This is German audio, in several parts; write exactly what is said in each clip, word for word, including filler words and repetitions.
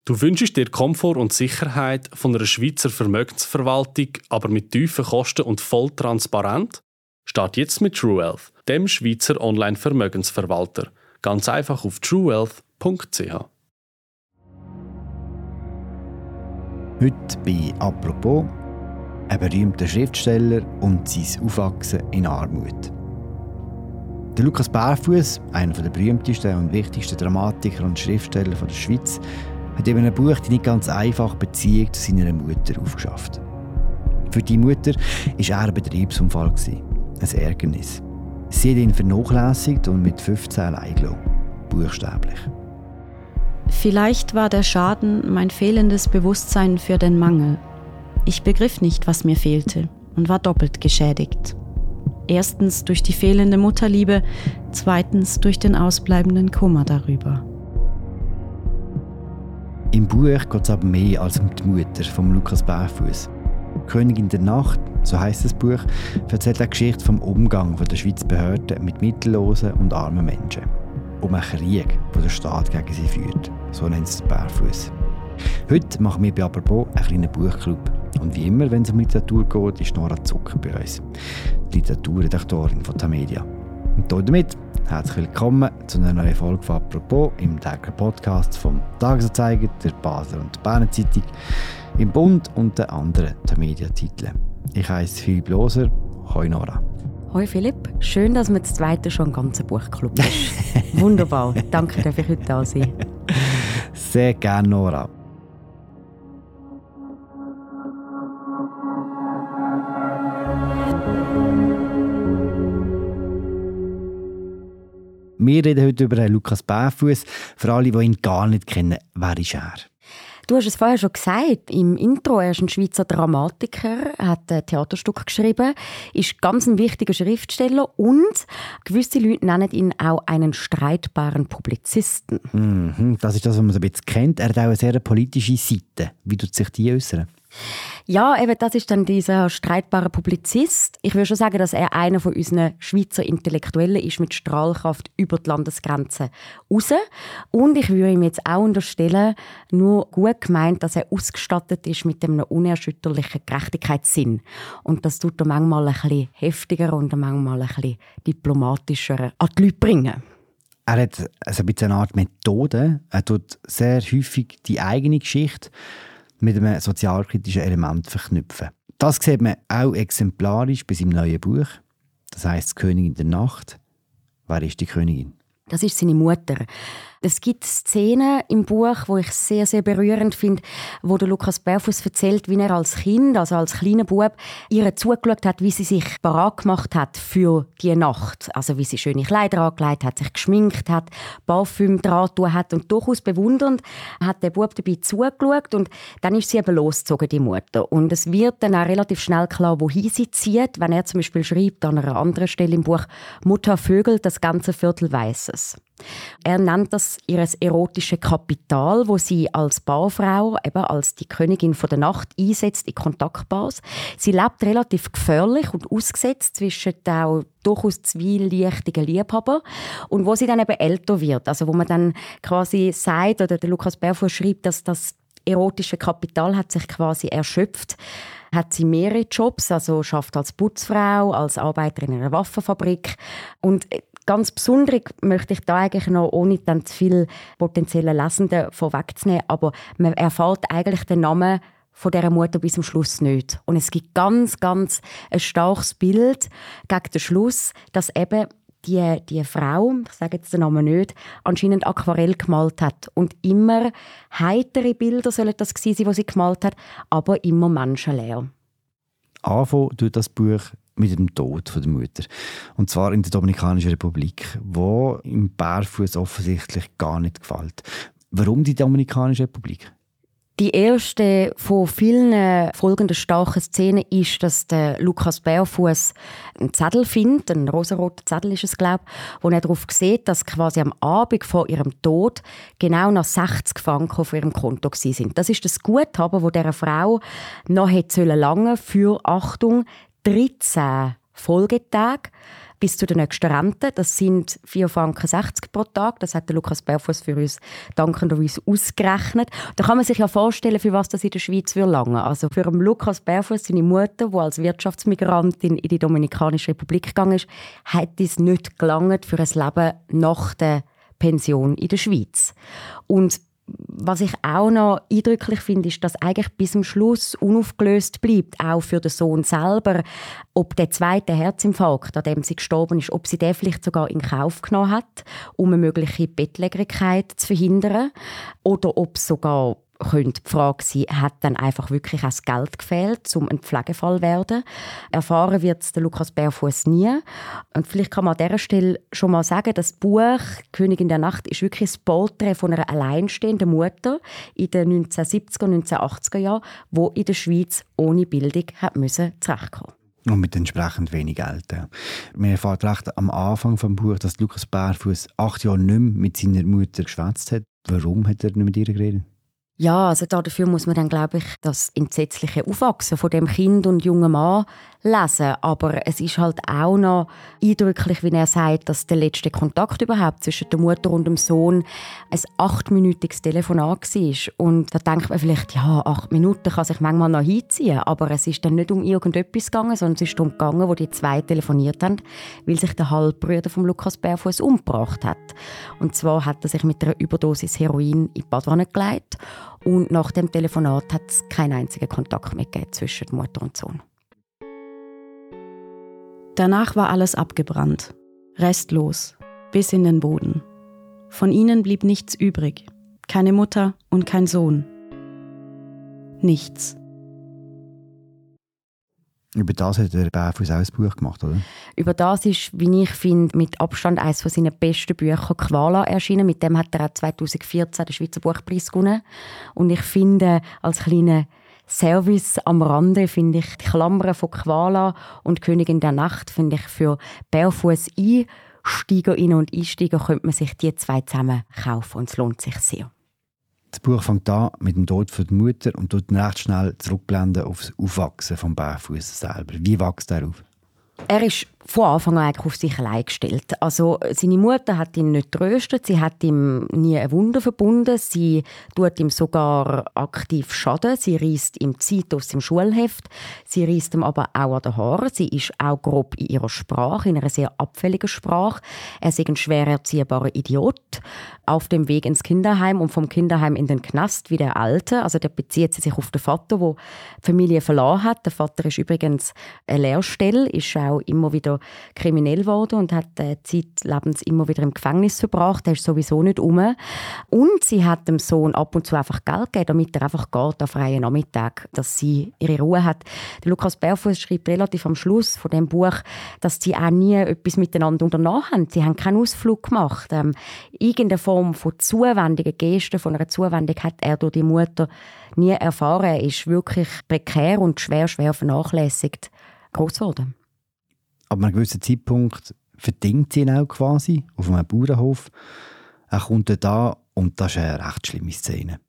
Du wünschst dir Komfort und Sicherheit von einer Schweizer Vermögensverwaltung, aber mit tiefen Kosten und voll transparent? Start jetzt mit TrueWealth, dem Schweizer Online-Vermögensverwalter. Ganz einfach auf true wealth punkt c h. Heute bei «Apropos» ein berühmter Schriftsteller und sein Aufwachsen in Armut. Der Lukas Barfuss, einer der berühmtesten und wichtigsten Dramatiker und Schriftsteller der Schweiz, hat in einem Buch die nicht ganz einfache Beziehung zu seiner Mutter aufgeschafft. Für die Mutter war er ein Betriebsunfall, ein Ärgernis. Sie hat ihn vernachlässigt und mit fünfzehn allein gelassen. Buchstäblich. Vielleicht war der Schaden mein fehlendes Bewusstsein für den Mangel. Ich begriff nicht, was mir fehlte und war doppelt geschädigt. Erstens durch die fehlende Mutterliebe, zweitens durch den ausbleibenden Kummer darüber. Im Buch geht es aber mehr als um die Mutter von Lukas Barfuss. «Königin der Nacht», so heisst das Buch, erzählt eine Geschichte vom Umgang der Schweizer Behörden mit mittellosen und armen Menschen. Um einen Krieg, den der Staat gegen sie führt. So nennt es Barfuss. Heute machen wir bei «Apropos» einen kleinen Buchclub. Und wie immer, wenn es um Literatur geht, ist Nora Zucker bei uns, die Literaturredaktorin von Tamedia. Und damit herzlich willkommen zu einer neuen Folge von «Apropos» im täglichen Podcast vom Tagesanzeiger, der Basler und der Berner Zeitung, im Bund und den anderen Tamedia-Titeln. Ich heisse Philipp Loser. Hoi Nora. Hoi Philipp, schön, dass wir das zweite schon einen ganzen Buchclub ist. Wunderbar, danke, dass ich heute da sein. Sehr gerne, Nora. Wir reden heute über Lukas Barfuss. Für alle, die ihn gar nicht kennen, wer ist er? Du hast es vorher schon gesagt, im Intro, er ist ein Schweizer Dramatiker, hat ein Theaterstück geschrieben, ist ganz ein wichtiger Schriftsteller und gewisse Leute nennen ihn auch einen streitbaren Publizisten. Mhm, das ist das, was man so ein bisschen kennt. Er hat auch eine sehr politische Seite. Wie tut sich die äußern? Ja, eben, das ist dann dieser streitbare Publizist. Ich würde schon sagen, dass er einer von unseren Schweizer Intellektuellen ist mit Strahlkraft über die Landesgrenzen raus. Und ich würde ihm jetzt auch unterstellen, nur gut gemeint, dass er ausgestattet ist mit einem unerschütterlichen Gerechtigkeitssinn. Und das tut er manchmal ein bisschen heftiger und manchmal ein bisschen diplomatischer an die Leute bringen. Er hat also ein bisschen eine Art Methode. Er tut sehr häufig die eigene Geschichte mit einem sozialkritischen Element verknüpfen. Das sieht man auch exemplarisch bei seinem neuen Buch. Das heisst «Königin der Nacht». Wer ist die Königin? Das ist seine Mutter. Es gibt Szenen im Buch, wo ich sehr, sehr berührend finde, wo der Lukas Barfuss erzählt, wie er als Kind, also als kleiner Bub, ihr zugeschaut hat, wie sie sich parat gemacht hat für die Nacht. Also wie sie schöne Kleider angelegt hat, sich geschminkt hat, Parfüm dran getan hat. Und durchaus bewundernd hat der Bub dabei zugeschaut und dann ist sie eben losgezogen, die Mutter. Und es wird dann auch relativ schnell klar, wohin sie zieht, wenn er zum Beispiel schreibt an einer anderen Stelle im Buch «Mutter Vögel, das ganze Viertel weiß es». Er nennt das ihr erotische Kapital, wo sie als Barfrau, eben als die Königin von der Nacht, einsetzt in Kontaktbars. Sie lebt relativ gefährlich und ausgesetzt zwischen auch durchaus zwielichtigen Liebhabern und wo sie dann eben älter wird. Also wo man dann quasi sagt, oder der Lukas Barfuss schreibt, dass das erotische Kapital hat sich quasi erschöpft. Hat sie mehrere Jobs, also schafft als Putzfrau, als Arbeiterin in einer Waffenfabrik und ganz besonders möchte ich da eigentlich noch, ohne dann zu viele potenzielle Lesenden vorwegzunehmen, aber man erfährt eigentlich den Namen von dieser Mutter bis zum Schluss nicht. Und es gibt ganz, ganz ein starkes Bild gegen den Schluss, dass eben die, die Frau, ich sage jetzt den Namen nicht, anscheinend Aquarell gemalt hat. Und immer heitere Bilder sollen das gewesen sein, die sie gemalt hat, aber immer menschenleer. Anfangen tut das Buch mit dem Tod der Mutter. Und zwar in der Dominikanischen Republik, wo im Barfuss offensichtlich gar nicht gefällt. Warum die Dominikanische Republik? Die erste von vielen folgenden starken Szenen ist, dass der Lukas Barfuss einen Zettel findet, einen rosaroten Zettel ist es, glaube ich, wo er darauf sieht, dass quasi am Abend vor ihrem Tod genau noch sechzig Franken auf ihrem Konto waren. Das ist das Guthaben, das dieser Frau noch hätte lange für, Achtung, dreizehn Folgetage. bis zu der nächsten Rente. Das sind vier Franken sechzig pro Tag. Das hat der Lukas Berfuss für uns dankenderweise ausgerechnet. Da kann man sich ja vorstellen, für was das in der Schweiz lange. Also für den Lukas Berfuss, seine Mutter, die als Wirtschaftsmigrantin in die Dominikanische Republik gegangen ist, hat es nicht gelangt für ein Leben nach der Pension in der Schweiz. Und was ich auch noch eindrücklich finde, ist, dass eigentlich bis zum Schluss unaufgelöst bleibt, auch für den Sohn selber, ob der zweite Herzinfarkt, an dem sie gestorben ist, ob sie den vielleicht sogar in Kauf genommen hat, um eine mögliche Bettlägerigkeit zu verhindern, oder ob es sogar könnte die Frage sein, hat dann einfach wirklich auch das Geld gefehlt, um ein Pflegefall zu werden. Erfahren wird es der Lukas Berfuss nie. Und vielleicht kann man an dieser Stelle schon mal sagen, das Buch «Königin der Nacht» ist wirklich ein Porträt von einer alleinstehenden Mutter in den neunzehnhundertsiebziger und neunzehnhundertachtziger Jahren, die in der Schweiz ohne Bildung hat müssen zurechtkommen. Und mit entsprechend wenig Geld. Man erfährt recht am Anfang des Buches, dass Lukas Berfuss acht Jahre nicht mehr mit seiner Mutter geschwätzt hat. Warum hat er nicht mit ihr geredet? Ja, also dafür muss man dann, glaube ich, das entsetzliche Aufwachsen von dem Kind und jungen Mann lesen. Aber es ist halt auch noch eindrücklich, wie er sagt, dass der letzte Kontakt überhaupt zwischen der Mutter und dem Sohn ein achtminütiges Telefonat war. Und da denkt man vielleicht, ja, acht Minuten kann sich manchmal noch hinziehen. Aber es ist dann nicht um irgendetwas gegangen, sondern es ist darum gegangen, wo die zwei telefoniert haben, weil sich der Halbbruder von Lukas Berfuss umgebracht hat. Und zwar hat er sich mit einer Überdosis Heroin in die Badwanne gelegt. Und nach dem Telefonat hat es keinen einzigen Kontakt mehr gegeben zwischen Mutter und Sohn. Danach war alles abgebrannt, restlos, bis in den Boden. Von ihnen blieb nichts übrig, keine Mutter und kein Sohn. Nichts. Über das hat der Berfuss auch ein Buch gemacht, oder? Über das ist, wie ich finde, mit Abstand eines von seinen besten Büchern «Koala» erschienen. Mit dem hat er auch zweitausendvierzehn den Schweizer Buchpreis gewonnen. Und ich finde, als kleiner Service am Rande, finde ich die Klammern von «Koala» und «Königin der Nacht» finde ich für Berfuss Einsteigerinnen und Einsteiger könnte man sich die zwei zusammen kaufen und es lohnt sich sehr. Das Buch fängt an mit dem Tod der Mutter und tut recht schnell zurückblenden auf das Aufwachsen von Berfuss selber. Wie wächst er auf? Er ist von Anfang an eigentlich auf sich allein gestellt. Also, seine Mutter hat ihn nicht tröstet, sie hat ihm nie ein Wunder verbunden, sie tut ihm sogar aktiv Schaden, sie reisst ihm Zeit aus dem Schulheft, sie reisst ihm aber auch an den Haaren, sie ist auch grob in ihrer Sprache, in einer sehr abfälligen Sprache. Er ist ein schwer erziehbarer Idiot, auf dem Weg ins Kinderheim und vom Kinderheim in den Knast wie der Alte. Also da bezieht sie sich auf den Vater, der die Familie verloren hat. Der Vater ist übrigens eine Lehrstelle, ist auch immer wieder kriminell geworden und hat äh, zeitlebens immer wieder im Gefängnis verbracht. Er ist sowieso nicht um. Und sie hat dem Sohn ab und zu einfach Geld gegeben, damit er einfach geht an freien Nachmittag, dass sie ihre Ruhe hat. Der Lukas Berfuss schreibt relativ am Schluss von dem Buch, dass sie auch nie etwas miteinander unternommen haben. Sie haben keinen Ausflug gemacht. Ähm, irgendeine Form von zuwendigen Gesten, von einer Zuwendung hat er durch die Mutter nie erfahren. Er ist wirklich prekär und schwer, schwer vernachlässigt groß geworden. Aber an einem gewissen Zeitpunkt verdingt sie ihn auch quasi auf einem Bauernhof. Er kommt dort an und das ist eine recht schlimme Szene.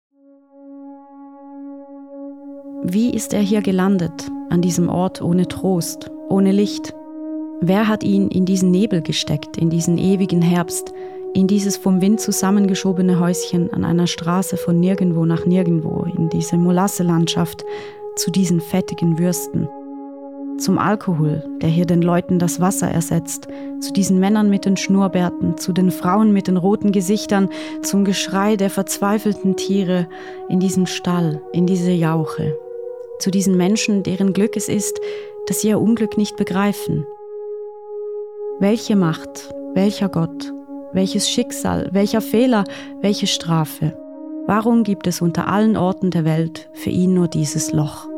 Wie ist er hier gelandet, an diesem Ort ohne Trost, ohne Licht? Wer hat ihn in diesen Nebel gesteckt, in diesen ewigen Herbst, in dieses vom Wind zusammengeschobene Häuschen an einer Straße von nirgendwo nach nirgendwo, in diese Molasselandschaft, zu diesen fettigen Würsten? Zum Alkohol, der hier den Leuten das Wasser ersetzt, zu diesen Männern mit den Schnurrbärten, zu den Frauen mit den roten Gesichtern, zum Geschrei der verzweifelten Tiere in diesem Stall, in diese Jauche, zu diesen Menschen, deren Glück es ist, dass sie ihr Unglück nicht begreifen. Welche Macht, welcher Gott, welches Schicksal, welcher Fehler, welche Strafe? Warum gibt es unter allen Orten der Welt für ihn nur dieses Loch?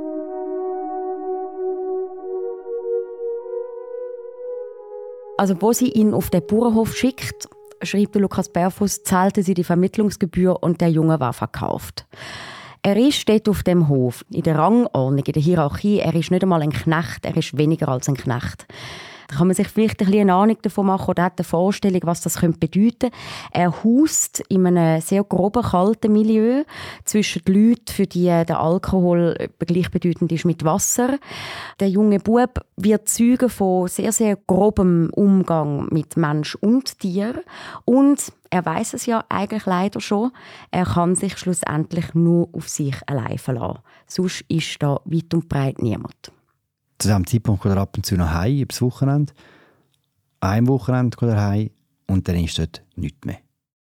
Also, wo sie ihn auf den Bauernhof schickt, schreibt der Lukas Berfuss, zahlte sie die Vermittlungsgebühr und der Junge war verkauft. Er ist dort auf dem Hof, in der Rangordnung, in der Hierarchie. Er ist nicht einmal ein Knecht, er ist weniger als ein Knecht. Da kann man sich vielleicht ein bisschen eine Ahnung davon machen oder hat eine Vorstellung, was das bedeuten könnte. Er haust in einem sehr groben, kalten Milieu zwischen den Leuten, für die der Alkohol gleichbedeutend ist mit Wasser. Der junge Bub wird Zeuge von sehr, sehr grobem Umgang mit Mensch und Tier. Und er weiß es ja eigentlich leider schon, er kann sich schlussendlich nur auf sich allein verlassen. Sonst ist da weit und breit niemand. Zu diesem Zeitpunkt geht er ab und zu nach Hause, übers Wochenende. An einem Wochenende geht er heim und dann ist dort nichts mehr.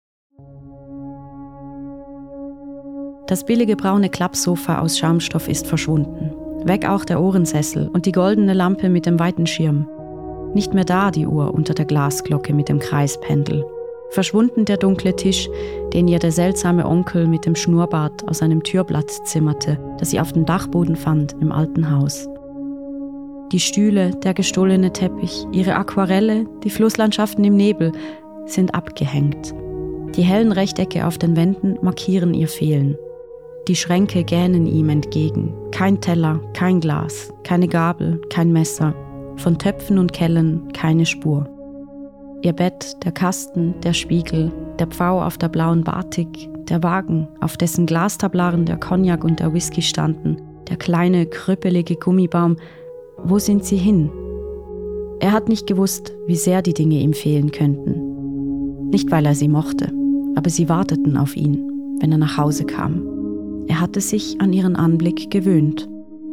Das billige braune Klappsofa aus Schaumstoff ist verschwunden. Weg auch der Ohrensessel und die goldene Lampe mit dem weiten Schirm. Nicht mehr da die Uhr unter der Glasglocke mit dem Kreispendel. Verschwunden der dunkle Tisch, den ihr der seltsame Onkel mit dem Schnurrbart aus einem Türblatt zimmerte, das sie auf dem Dachboden fand im alten Haus. Die Stühle, der gestohlene Teppich, ihre Aquarelle, die Flusslandschaften im Nebel sind abgehängt. Die hellen Rechtecke auf den Wänden markieren ihr Fehlen. Die Schränke gähnen ihm entgegen. Kein Teller, kein Glas, keine Gabel, kein Messer. Von Töpfen und Kellen keine Spur. Ihr Bett, der Kasten, der Spiegel, der Pfau auf der blauen Batik, der Wagen, auf dessen Glastablaren der Cognac und der Whisky standen, der kleine, krüppelige Gummibaum. Wo sind sie hin? Er hat nicht gewusst, wie sehr die Dinge ihm fehlen könnten. Nicht, weil er sie mochte, aber sie warteten auf ihn, wenn er nach Hause kam. Er hatte sich an ihren Anblick gewöhnt.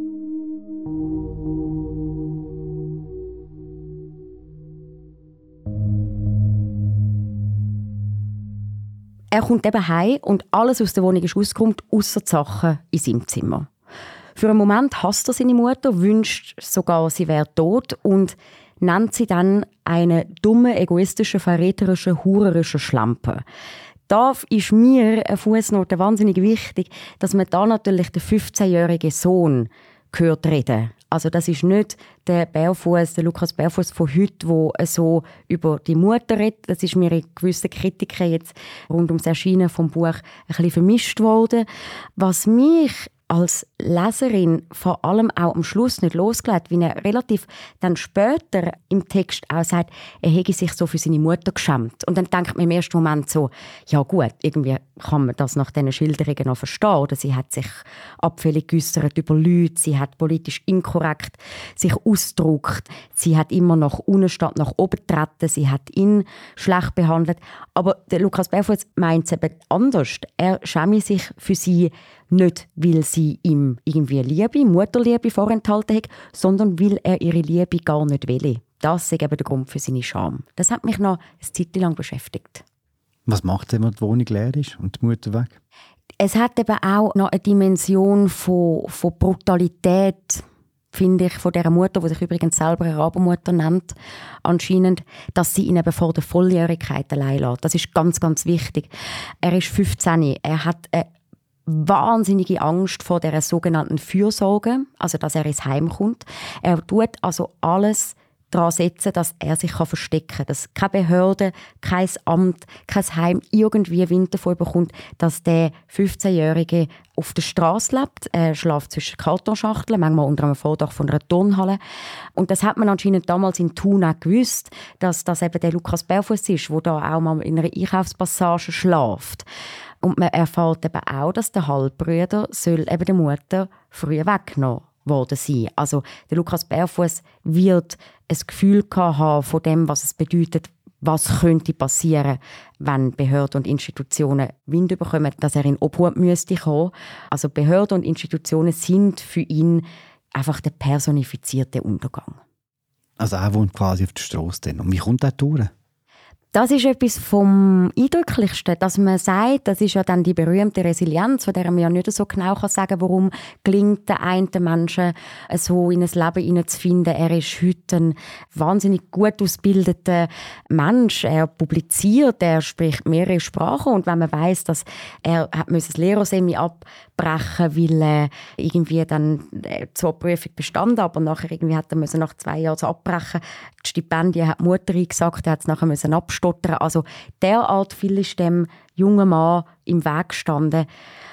Er kommt eben heim und alles aus der Wohnung ist rausgekommen, ausser die Sachen in seinem Zimmer. Für einen Moment hasst er seine Mutter, wünscht sogar, sie wäre tot und nennt sie dann eine dumme, egoistische, verräterische, hurerische Schlampe. Da ist mir eine Fußnote wahnsinnig wichtig, dass man da natürlich den fünfzehnjährigen Sohn hört reden. Also das ist nicht der Barfuß, der Lukas Barfuß von heute, der so über die Mutter redet. Das ist mir in gewissen Kritiken jetzt rund ums Erscheinen vom Buch ein bisschen vermischt worden. Was mich als Leserin vor allem auch am Schluss nicht losgelegt, wie er relativ dann später im Text auch sagt, er hätte sich so für seine Mutter geschämt. Und dann denkt man im ersten Moment so, ja gut, irgendwie kann man das nach diesen Schilderungen noch verstehen. Oder sie hat sich abfällig geäussert über Leute, sie hat politisch inkorrekt sich ausgedrückt, sie hat immer nach unten statt nach oben getreten, sie hat ihn schlecht behandelt. Aber der Lukas Barfuß meint es eben anders. Er schäme sich für sie nicht, weil sie ihm irgendwie Liebe, Mutterliebe vorenthalten hat, sondern weil er ihre Liebe gar nicht will. Das ist eben der Grund für seine Scham. Das hat mich noch eine Zeit lang beschäftigt. Was macht er, wenn die Wohnung leer ist und die Mutter weg? Es hat eben auch noch eine Dimension von, von Brutalität, finde ich, von dieser Mutter, die sich übrigens selber eine Rabenmutter nennt, anscheinend, dass sie ihn eben vor der Volljährigkeit allein lässt. Das ist ganz, ganz wichtig. Er ist fünfzehn, er hat eine wahnsinnige Angst vor dieser sogenannten Fürsorge, also dass er ins Heim kommt. Er tut also alles daran setzen, dass er sich verstecken kann. Dass keine Behörde, kein Amt, kein Heim irgendwie Wind davon bekommt, dass der fünfzehnjährige auf der Straße lebt. Er schläft zwischen Kartonschachteln, manchmal unter einem Vordach von einer Turnhalle. Und das hat man anscheinend damals in Thun auch gewusst, dass das eben der Lukas Barfuß ist, der da auch mal in einer Einkaufspassage schläft. Und man erfährt eben auch, dass der Halbbruder soll eben der Mutter früh weggenommen worden sein. Also der Lukas Barfuß wird ein Gefühl haben von dem, was es bedeutet, was könnte passieren, wenn Behörden und Institutionen Wind bekommen, dass er in Obhut müsste kommen. Also Behörden und Institutionen sind für ihn einfach der personifizierte Untergang. Also er wohnt quasi auf der Strasse. Und wie kommt er durch? Das ist etwas vom Eindrücklichsten, dass man sagt, das ist ja dann die berühmte Resilienz, von der man ja nicht so genau sagen kann, warum gelingt den einen Menschen so in ein Leben hineinzufinden. Er ist heute ein wahnsinnig gut ausgebildeter Mensch. Er publiziert, er spricht mehrere Sprachen und wenn man weiss, dass er hat das Lehrersemi abbrechen, weil er irgendwie dann zur Prüfung bestanden, aber nachher irgendwie hat er müssen nach zwei Jahren abbrechen. Die Stipendien hat die Mutter eingesagt, er hat es nachher müssen abstottern. Also derart viel ist dem jungen Mann im Weg gestanden.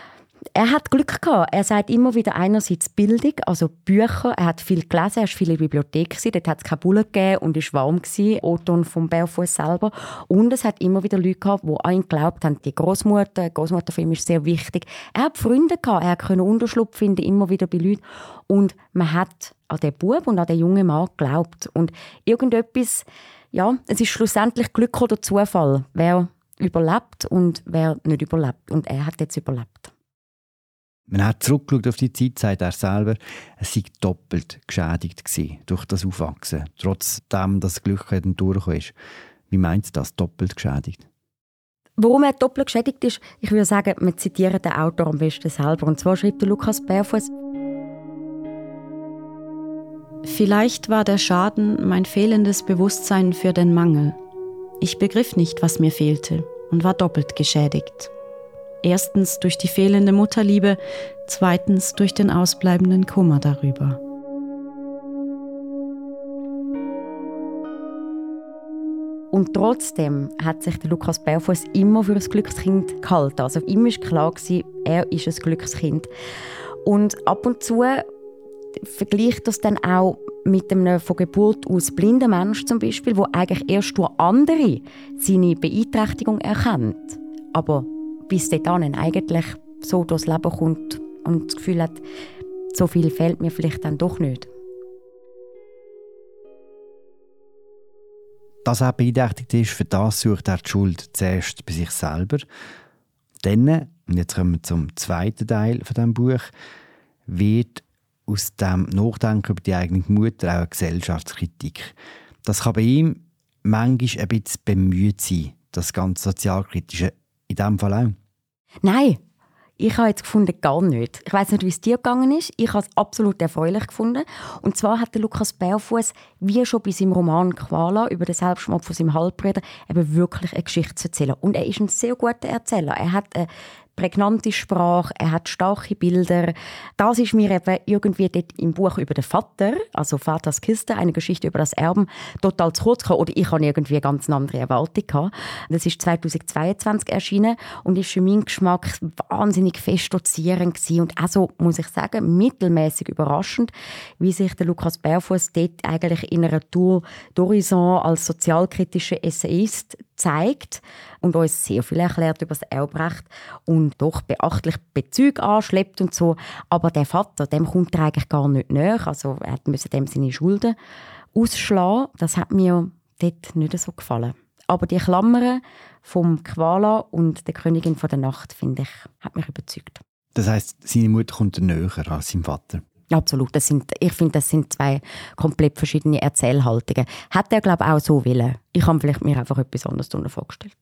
er hat Glück gehabt. Er sagt immer wieder einerseits Bildung, also Bücher. Er hat viel gelesen, er war viel in der Bibliothek. Dort hat es keine Bullen gegeben und es war warm. Oton vom Barfuß selber. Und es hat immer wieder Leute gehabt, die an ihn geglaubt haben. Die Großmutter, Großmutter für ihn ist sehr wichtig. Er hat Freunde gehabt, er konnte Unterschlupf finden, immer wieder bei Leuten. Und man hat an den Bub und an den jungen Mann geglaubt. Und irgendetwas, ja, es ist schlussendlich Glück oder Zufall, wer überlebt und wer nicht überlebt. Und er hat jetzt überlebt. Man hat zurückgeschaut auf die Zeit, sagt er selber, es sei doppelt geschädigt gewesen durch das Aufwachsen, trotzdem das Glück durchgekommen ist. Wie meint Sie das, doppelt geschädigt? Warum er doppelt geschädigt ist, ich würde sagen, wir zitieren den Autor am besten selber. Und zwar schreibt der Lukas Barfuß: Vielleicht war der Schaden mein fehlendes Bewusstsein für den Mangel. Ich begriff nicht, was mir fehlte und war doppelt geschädigt. Erstens durch die fehlende Mutterliebe, zweitens durch den ausbleibenden Kummer darüber. Und trotzdem hat sich der Lukas Barfuß immer für ein Glückskind gehalten. Also ihm war klar, er ist ein Glückskind. Und ab und zu vergleicht das dann auch mit einem von Geburt aus blinden Menschen zum Beispiel, der eigentlich erst durch andere seine Beeinträchtigung erkennt. Aber bis dahin eigentlich so durchs Leben kommt und das Gefühl hat, so viel fehlt mir vielleicht dann doch nicht. Dass er beeinträchtigt ist, für das sucht er die Schuld zuerst bei sich selber. Dann, und jetzt kommen wir zum zweiten Teil von diesem Buch, wird aus dem Nachdenken über die eigene Mutter auch eine Gesellschaftskritik. Das kann bei ihm manchmal ein bisschen bemüht sein, das ganz Sozialkritische. In diesem Fall auch? Nein, ich habe jetzt gefunden, gar nicht. Ich weiss nicht, wie es dir gegangen ist. Ich habe es absolut erfreulich gefunden. Und zwar hat der Lukas Barfuß, wie schon bei seinem Roman «Koala» über den Selbstmord von seinem Halbbruder, eben wirklich eine Geschichte zu erzählen. Und er ist ein sehr guter Erzähler. Er hat eine prägnante Sprache, er hat starke Bilder. Das ist mir eben irgendwie dort im Buch über den Vater, also «Vaters Kiste», eine Geschichte über das Erben, total zu kurz gekommen. Oder ich hatte irgendwie eine ganz andere Erwartung gehabt. Das ist zweitausendzweiundzwanzig erschienen und ist für meinen Geschmack wahnsinnig fest dozierend gewesen. Und also, muss ich sagen, mittelmäßig überraschend, wie sich der Lukas Barfuß dort eigentlich in einer Tour d'Horizon als sozialkritischer Essayist zeigt und uns sehr viel erklärt über das Erbrecht und doch beachtlich Bezüge anschleppt und so. Aber der Vater, dem kommt er eigentlich gar nicht näher. Also er musste dem seine Schulden ausschlagen. Das hat mir dort nicht so gefallen. Aber die Klammern vom Koala und der Königin von der Nacht, finde ich, hat mich überzeugt. Das heisst, seine Mutter kommt näher als sein Vater? Absolut. Das sind, ich finde, das sind zwei komplett verschiedene Erzählhaltungen. Hat er, glaube ich, auch so wollen. Ich habe vielleicht mir einfach etwas anderes darunter vorgestellt.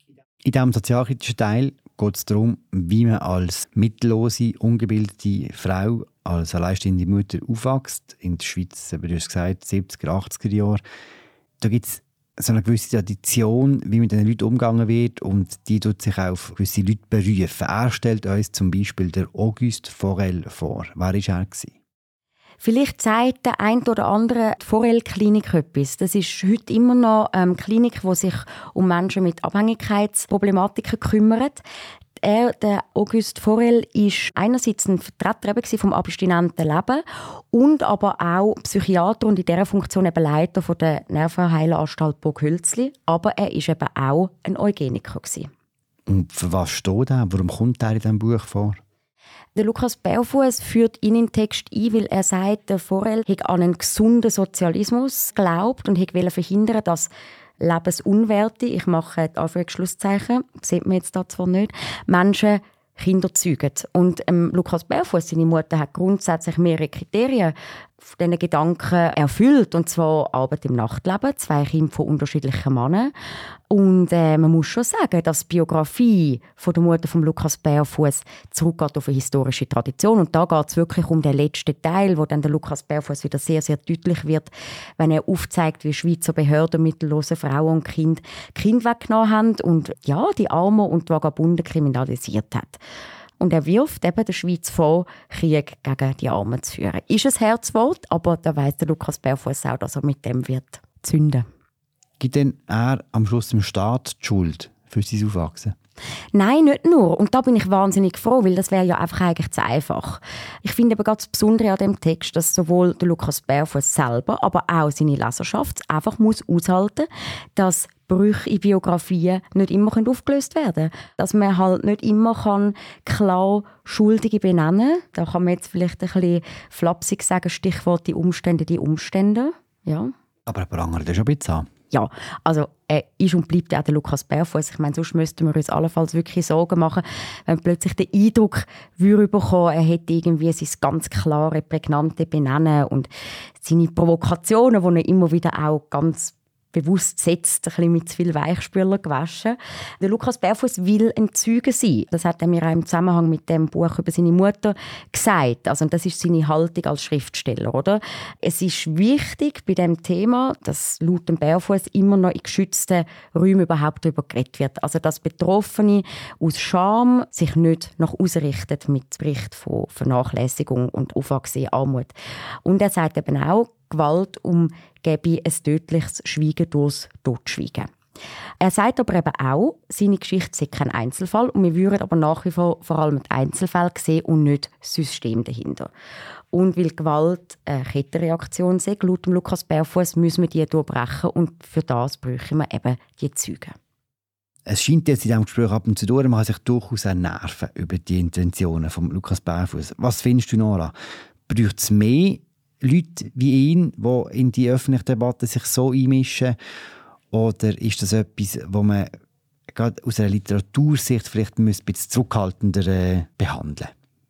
In diesem sozialkritischen Teil geht es darum, wie man als mittellose, ungebildete Frau, als alleinstehende Mutter aufwächst. In der Schweiz, wie du hast gesagt, siebziger, achtziger Jahre. Da gibt es so eine gewisse Tradition, wie mit diesen Leuten umgegangen wird, und die tut sich auf gewisse Leute berufen. Er stellt uns zum Beispiel der Auguste Forel vor. Wer war er? Vielleicht sagt der eine oder andere die Forel-Klinik etwas. Das ist heute immer noch eine Klinik, die sich um Menschen mit Abhängigkeitsproblematiken kümmert. Er, der Auguste Forel, ist einerseits ein Vertreter vom abstinenten Leben und aber auch Psychiater und in dieser Funktion eben Leiter von der Nervenheilanstalt Burghölzli. Aber er war eben auch ein Eugeniker. Und für was steht er? Warum kommt er in diesem Buch vor? Der Lukas Barfuß führt ihn in den Text ein, weil er sagt, der Forel hat an einen gesunden Sozialismus geglaubt und wollte verhindern, dass lebensunwerte, ich mache die Anführungs-Schlusszeichen, sieht man jetzt da zwar nicht, Menschen Kinder zeugen. Und ähm, Lukas Barfuß, seine Mutter, hat grundsätzlich mehrere Kriterien auf diesen Gedanken erfüllt. Und zwar Arbeit im Nachtleben, zwei Kinder von unterschiedlichen Männern. Und äh, man muss schon sagen, dass die Biografie von der Mutter von Lukas Barfuß zurückgeht auf eine historische Tradition. Und da geht es wirklich um den letzten Teil, wo dann der Lukas Barfuß wieder sehr, sehr deutlich wird, wenn er aufzeigt, wie Schweizer Behörden mittellose Frauen und Kinder Kinder weggenommen haben und ja, die Armen und die Vagabunden kriminalisiert hat. Und er wirft eben der Schweiz vor, Krieg gegen die Armen zu führen. Ist ein Herzwort, aber da weiss der Lukas Barfuß auch, dass er mit dem wird zünden. Gibt denn er am Schluss dem Staat die Schuld für sein Aufwachsen? Nein, nicht nur. Und da bin ich wahnsinnig froh, weil das wäre ja einfach eigentlich zu einfach. Ich finde eben ganz besonders an dem Text, dass sowohl der Lukas Berfuss selber, aber auch seine Leserschaft einfach muss aushalten, dass Brüche in Biografien nicht immer aufgelöst werden können. Dass man halt nicht immer kann klar Schuldige benennen kann. Da kann man jetzt vielleicht ein bisschen flapsig sagen, Stichwort die Umstände, die Umstände. Ja. Aber prangert das schon ein bisschen an. Ja, also er ist und bleibt auch der Lukas Berfuss. Ich meine, sonst müssten wir uns allenfalls wirklich Sorgen machen, wenn plötzlich der Eindruck würde bekommen, er hätte irgendwie sein ganz klare, prägnante Benennen und seine Provokationen, die er immer wieder auch ganz bewusst setzt, ein bisschen mit zu viel Weichspüler gewaschen. Der Lukas Berfuss will ein Zeuge sein. Das hat er mir auch im Zusammenhang mit dem Buch über seine Mutter gesagt. Also, das ist seine Haltung als Schriftsteller, oder? Es ist wichtig bei diesem Thema, dass laut dem Berfuss immer noch in geschützten Räumen überhaupt darüber geredet wird. Also, dass Betroffene aus Scham sich nicht nach ausrichten mit Bericht von Vernachlässigung und aufwachsender Armut. Und er sagt eben auch, Gewalt umgebe ein tödliches Schweigen durchs Totschweigen. Er sagt aber eben auch, seine Geschichte sei kein Einzelfall und wir würden aber nach wie vor vor allem die Einzelfälle sehen und nicht das System dahinter. Und weil Gewalt eine Kettenreaktion sei, laut dem Lukas Berfuss, müssen wir die durchbrechen und für das bräuchten wir eben die Zeugen. Es scheint jetzt in diesem Gespräch ab und zu durch, man kann sich durchaus auch nerven über die Intentionen von Lukas Berfuss. Was findest du, Nora? Braucht es mehr Leute wie ihn, die in die öffentliche Debatte sich so einmischen? Oder ist das etwas, wo man gerade aus einer Literatursicht vielleicht ein bisschen zurückhaltender äh, behandeln?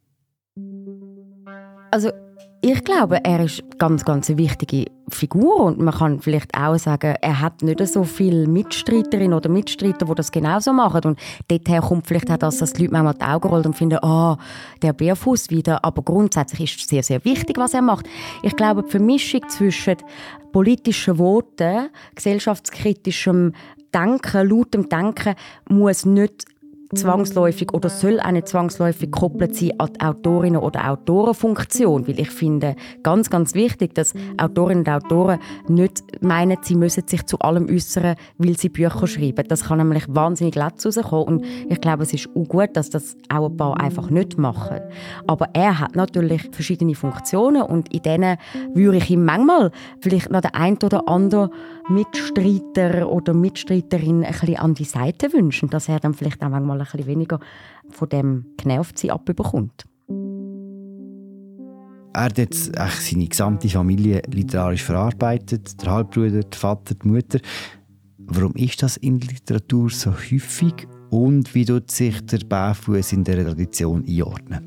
Also ich glaube, er ist eine ganz, ganz eine wichtige Figur und man kann vielleicht auch sagen, er hat nicht so viele Mitstreiterinnen oder Mitstreiter, die das genauso machen. Und daher kommt vielleicht auch das, dass die Leute manchmal die Augen rollen und finden, ah, oh, der Berfuss wieder. Aber grundsätzlich ist es sehr, sehr wichtig, was er macht. Ich glaube, die Vermischung zwischen politischen Worten, gesellschaftskritischem Denken, lautem Denken muss nicht zwangsläufig oder soll auch nicht zwangsläufig gekoppelt sein an die Autorinnen- oder Autorenfunktion. Weil ich finde ganz, ganz wichtig, dass Autorinnen und Autoren nicht meinen, sie müssen sich zu allem äußern, weil sie Bücher schreiben. Das kann nämlich wahnsinnig letzt rauskommen. Und ich glaube, es ist auch gut, dass das auch ein paar einfach nicht machen. Aber er hat natürlich verschiedene Funktionen und in denen würde ich ihm manchmal vielleicht noch den einen oder anderen Mitstreiter oder Mitstreiterin ein bisschen an die Seite wünschen, dass er dann vielleicht auch manchmal ein bisschen weniger von dem Genervtsein abbekommt. Er hat jetzt seine gesamte Familie literarisch verarbeitet, der Halbbruder, der Vater, die Mutter. Warum ist das in der Literatur so häufig und wie tut sich der Berfuss in der Tradition einordnen?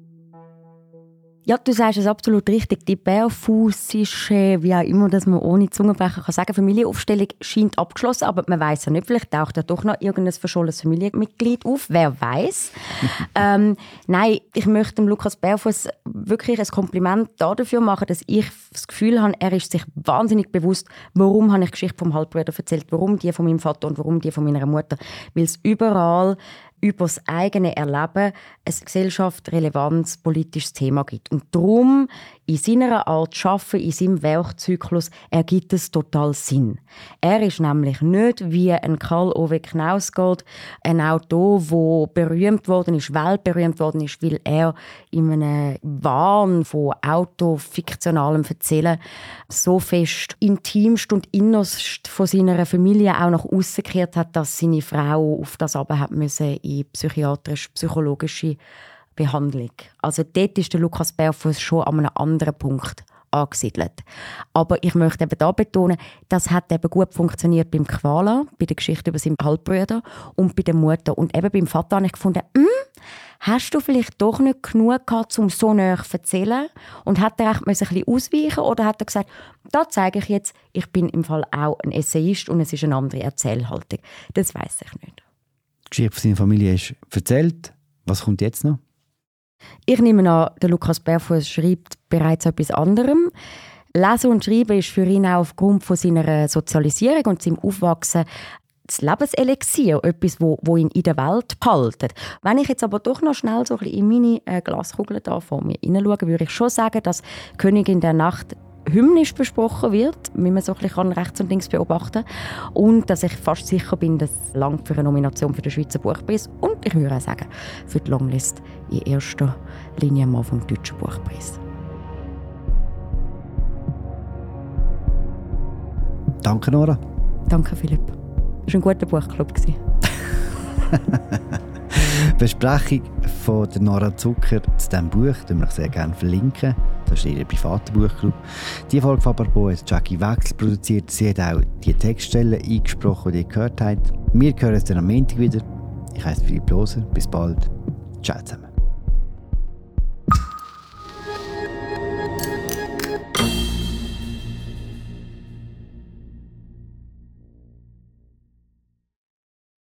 Ja, du sagst es absolut richtig. Die berfussische, wie auch immer, dass man ohne Zungenbrecher kann sagen, Familienaufstellung scheint abgeschlossen, aber man weiß ja nicht, vielleicht taucht ja doch noch irgendein verschollenes Familienmitglied auf. Wer weiß? ähm, nein, ich möchte dem Lukas Berfuss wirklich ein Kompliment dafür machen, dass ich das Gefühl habe, er ist sich wahnsinnig bewusst, warum habe ich die Geschichte vom Halbbruder erzählt, warum die von meinem Vater und warum die von meiner Mutter. Weil es überall über das eigene Erleben ein gesellschaftsrelevantes politisches Thema gibt. Und darum, in seiner Art zu arbeiten, in seinem Werkzyklus, ergibt es total Sinn. Er ist nämlich nicht wie ein Karl-Ove Knausgard, ein Autor, der berühmt worden ist, weltberühmt worden ist, weil er in einem Wahn von autofiktionalem Erzählen so fest intimst und innerst von seiner Familie auch nach aussen gekehrt hat, dass seine Frau auf das aber hat müssen in psychiatrisch-psychologische Behandlung. Also dort ist der Lukas Berfuss schon an einem anderen Punkt angesiedelt. Aber ich möchte eben da betonen, das hat eben gut funktioniert beim Quala, bei der Geschichte über seinen Halbbruder und bei der Mutter. Und eben beim Vater habe ich gefunden, hm, hast du vielleicht doch nicht genug gehabt, um so näher zu erzählen? Und hat er echt ein bisschen ausweichen oder hat er gesagt, da zeige ich jetzt, ich bin im Fall auch ein Essayist und es ist eine andere Erzählhaltung. Das weiss ich nicht. Die Geschichte von seiner Familie ist erzählt. Was kommt jetzt noch? Ich nehme an, der Lukas Berfuss schreibt bereits etwas anderem. Lesen und Schreiben ist für ihn auch aufgrund von seiner Sozialisierung und seinem Aufwachsen das Lebenselixier, etwas, wo, wo ihn in der Welt behaltet. Wenn ich jetzt aber doch noch schnell so ein bisschen in meine äh, Glaskugel da vor mir hineinschaue, würde ich schon sagen, dass «Königin der Nacht» hymnisch besprochen wird, wie man so ein bisschen rechts und links beobachten kann. Und dass ich fast sicher bin, dass es langt für eine Nomination für den Schweizer Buchpreis. Und ich würde auch sagen, für die Longlist in erster Linie mal vom Deutschen Buchpreis. Danke, Nora. Danke, Philipp. Es war ein guter Buchclub. Die Besprechung von der Nora Zucker zu diesem Buch verlinken wir sehr gerne verlinken. Das ist ihr privater Buchclub. Die Folge von «Apropos» hat Jackie Wechsel produziert. Sie hat auch die Textstellen eingesprochen, die ihr gehört habt. Wir hören uns dann am Montag wieder. Ich heiße Philipp Loser. Bis bald. Ciao zusammen.